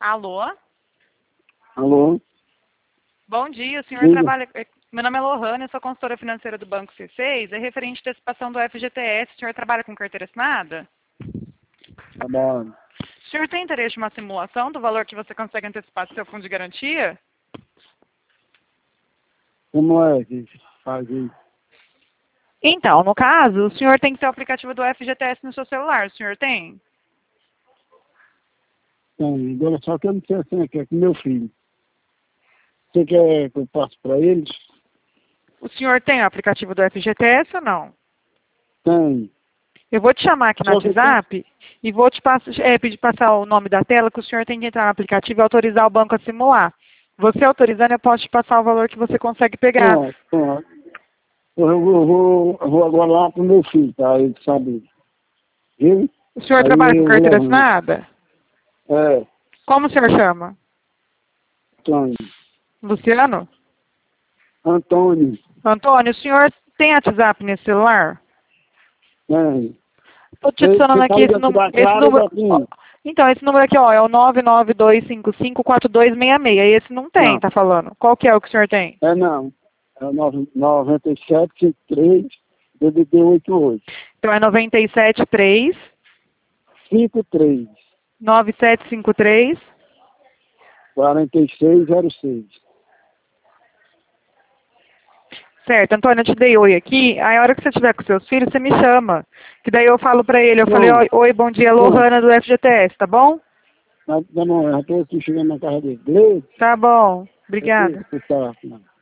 Alô? Alô? Bom dia, o senhor Diga. trabalha... Meu nome é Lohane, eu sou consultora financeira do Banco C6, é referente à antecipação do FGTS. O senhor trabalha com carteira assinada? Tá bom. O senhor tem interesse em uma simulação do valor que você consegue antecipar do seu fundo de garantia? Como é que faz isso? Então, no caso, o senhor tem que ter o aplicativo do FGTS no seu celular. O senhor tem? Tem. Agora só que eu não sei assim, aqui é com meu filho. Você quer que eu passe para eles? O senhor tem o aplicativo do FGTS ou não? Tem. Eu vou te chamar aqui no Só que eu WhatsApp e vou te pedir passar o nome da tela, que o senhor tem que entrar no aplicativo e autorizar o banco a simular. Você autorizando, eu posso te passar o valor que você consegue pegar. Pronto. Eu vou agora lá pro meu filho, tá? Ele sabe. Viu? O senhor Aí trabalha com eu vou carteira levando. assinada? É, Como o senhor chama? Antônio. Luciano? Antônio. Antônio, o senhor tem WhatsApp nesse celular? Tem. Estou te adicionando Você tá aqui esse ligando número. da Clara ou da Cunha? Então, esse número aqui, ó, é o 992554266. Esse não tem, Não. tá falando. Qual que é o que o senhor tem? É não. É o 9753 DDD 88. Então é 973 53 9753. 4606. Certo, Antônio, eu te dei oi aqui. Aí a hora que você estiver com seus filhos, você me chama. Que daí eu falo pra ele, eu falei, Pronto. oi, bom dia, Lohana do FGTS, tá bom? Tá bom, já estou aqui chegando na casa dele. Beleza? Tá bom. Ok, Obrigada. tá.